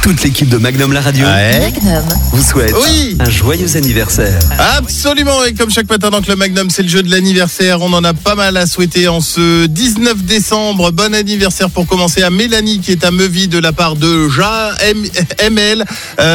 Toute l'équipe de Magnum la radio Magnum vous souhaite un joyeux anniversaire. Absolument, et comme chaque matin dans le Magnum, c'est le jeu de l'anniversaire. On en a pas mal à souhaiter en ce 19 décembre. Bon anniversaire pour commencer à Mélanie qui est à Meuvy de la part de ML,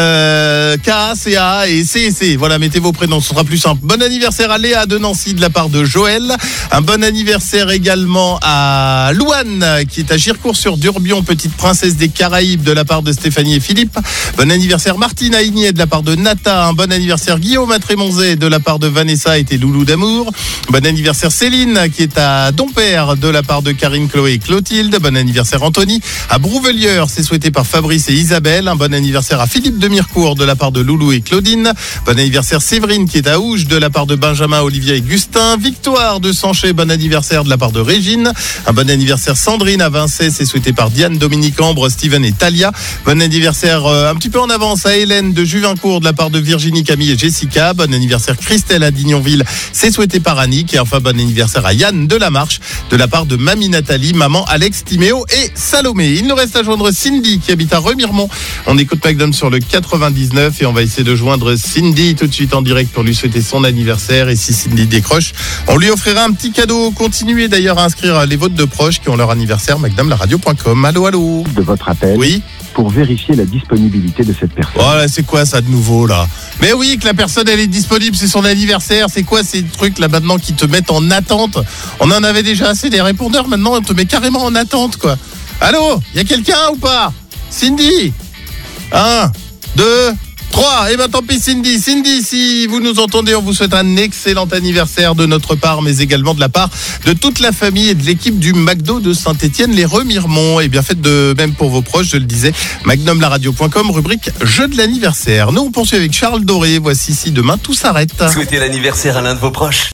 KCA et CC. Voilà, mettez vos prénoms, ce sera plus simple. Bon anniversaire à Léa de Nancy de la part de Joël. Un bon anniversaire également à Louane qui est à Gircourt-sur-Durbion, petite princesse des Caraïbes de la part de Stéphanie et Philippe. Bon anniversaire Martine à Igné de la part de Nata. Un bon anniversaire Guillaume à Trémonzé de la part de Vanessa et tes loulous d'amour. Bon anniversaire Céline qui est à Dompère de la part de Karine, Chloé et Clotilde. Bon anniversaire Anthony à Brouvelière, c'est souhaité par Fabrice et Isabelle. Un bon anniversaire à Philippe de Mirecourt de la part de Loulou et Claudine. Bon anniversaire Séverine qui est à Ouge de la part de Benjamin, Olivier et Gustin. Victoire de Sanché, bon anniversaire de la part de Régine. Un bon anniversaire Sandrine à Vincey, c'est souhaité par Diane, Dominique, Ambre, Steven et Talia. Bon anniversaire un petit peu en avance à Hélène de Juvincourt de la part de Virginie, Camille et Jessica. Bon anniversaire Christelle à Dignonville, c'est souhaité par Annick. Et enfin bon anniversaire à Yann de la Marche de la part de Mamie Nathalie, maman Alex, Timéo et Salomé. Il nous reste à joindre Cindy qui habite à Remiremont. On écoute Magnum sur le 99 et on va essayer de joindre Cindy tout de suite en direct pour lui souhaiter son anniversaire. Et si Cindy décroche, on lui offrira un petit cadeau. Continuez d'ailleurs à inscrire les vôtres de proches qui ont leur anniversaire, magnumlaradio.com. Allô. De votre appel. Oui. Pour vérifier la disponibilité de cette personne. Voilà, c'est quoi ça de nouveau là? Mais oui, que la personne elle est disponible, c'est son anniversaire. C'est quoi ces trucs là maintenant qui te mettent en attente? On en avait déjà assez des répondeurs, maintenant on te met carrément en attente quoi. Allô, y a quelqu'un ou pas? Cindy, 1, 2, 3, et ben tant pis Cindy, si vous nous entendez, on vous souhaite un excellent anniversaire de notre part, mais également de la part de toute la famille et de l'équipe du McDo de Saint-Étienne, les Remiremont. Et bien faites de même pour vos proches, je le disais, magnumlaradio.com, rubrique jeu de l'anniversaire. Nous on poursuit avec Charles Doré, voici Si demain tout s'arrête. Souhaitez l'anniversaire à l'un de vos proches.